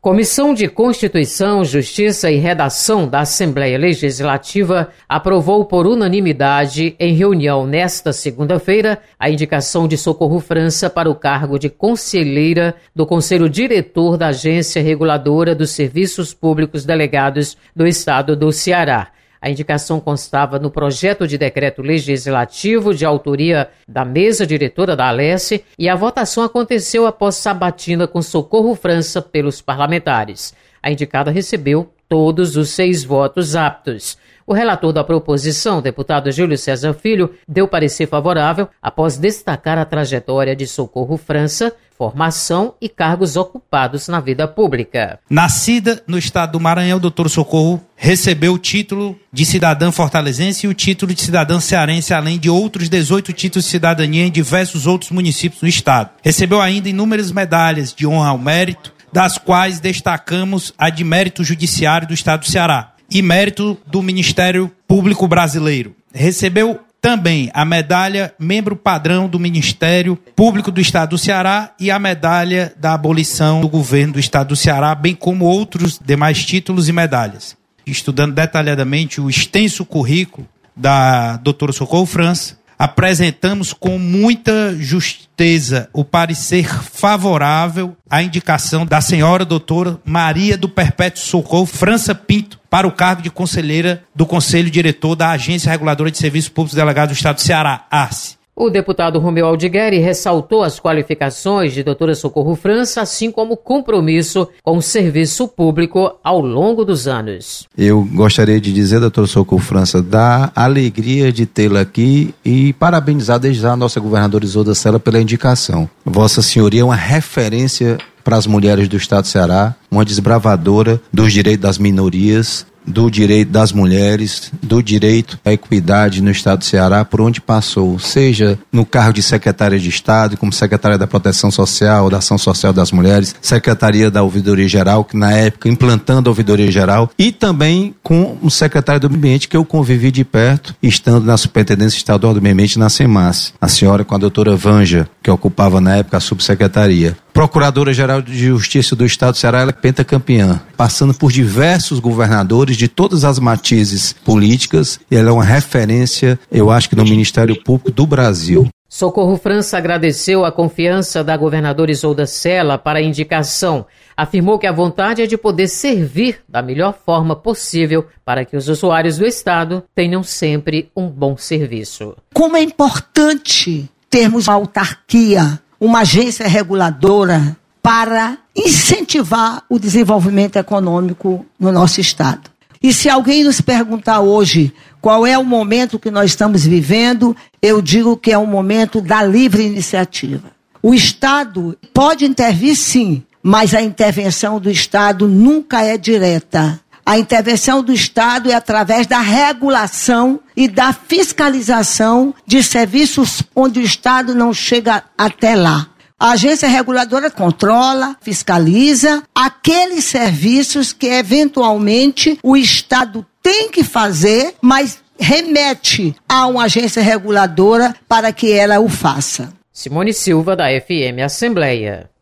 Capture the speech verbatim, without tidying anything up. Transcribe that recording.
Comissão de Constituição, Justiça e Redação da Assembleia Legislativa aprovou por unanimidade, em reunião nesta segunda-feira, a indicação de Socorro França para o cargo de conselheira do Conselho Diretor da Agência Reguladora dos Serviços Públicos Delegados do Estado do Ceará. A indicação constava no projeto de decreto legislativo de autoria da mesa diretora da Alesse e a votação aconteceu após sabatina com Socorro França pelos parlamentares. A indicada recebeu todos os seis votos aptos. O relator da proposição, deputado Júlio César Filho, deu parecer favorável após destacar a trajetória de Socorro França, formação e cargos ocupados na vida pública. Nascida no estado do Maranhão, doutor Socorro recebeu o título de cidadã fortalezense e o título de cidadã cearense, além de outros dezoito títulos de cidadania em diversos outros municípios do estado. Recebeu ainda inúmeras medalhas de honra ao mérito, das quais destacamos a de mérito judiciário do estado do Ceará e mérito do Ministério Público Brasileiro. Recebeu também a medalha membro padrão do Ministério Público do Estado do Ceará e a medalha da abolição do governo do Estado do Ceará, bem como outros demais títulos e medalhas. Estudando detalhadamente o extenso currículo da doutora Socorro França, apresentamos com muita justeza o parecer favorável à indicação da senhora doutora Maria do Perpétuo Socorro França Pinto para o cargo de conselheira do Conselho Diretor da Agência Reguladora de Serviços Públicos Delegados do Estado do Ceará, ARCE. O deputado Romeu Aldigueri ressaltou as qualificações de doutora Socorro França, assim como o compromisso com o serviço público ao longo dos anos. Eu gostaria de dizer, doutora Socorro França, da alegria de tê-la aqui e parabenizar desde já a nossa governadora Isolda Sela pela indicação. Vossa Senhoria é uma referência para as mulheres do Estado do Ceará, uma desbravadora dos direitos das minorias, do direito das mulheres, do direito à equidade no Estado do Ceará, por onde passou, seja no cargo de secretária de Estado, como secretária da Proteção Social, da Ação Social das Mulheres, secretaria da Ouvidoria Geral, que na época implantando a Ouvidoria Geral, e também com o secretário do Meio Ambiente, que eu convivi de perto, estando na Superintendência Estadual do Meio Ambiente na SEMAS. A senhora com a doutora Vanja, que ocupava na época a subsecretaria. Procuradora-Geral de Justiça do Estado do Ceará, ela é pentacampeã, passando por diversos governadores de todas as matizes políticas, e ela é uma referência, eu acho que no Ministério Público do Brasil. Socorro França agradeceu a confiança da governadora Isolda Sela para a indicação. Afirmou que a vontade é de poder servir da melhor forma possível para que os usuários do Estado tenham sempre um bom serviço. Como é importante termos uma autarquia, uma agência reguladora para incentivar o desenvolvimento econômico no nosso Estado. E se alguém nos perguntar hoje qual é o momento que nós estamos vivendo, eu digo que é um momento da livre iniciativa. O Estado pode intervir sim, mas a intervenção do Estado nunca é direta. A intervenção do Estado é através da regulação e da fiscalização de serviços onde o Estado não chega até lá. A agência reguladora controla, fiscaliza aqueles serviços que eventualmente o Estado tem que fazer, mas remete a uma agência reguladora para que ela o faça. Simone Silva, da F M Assembleia.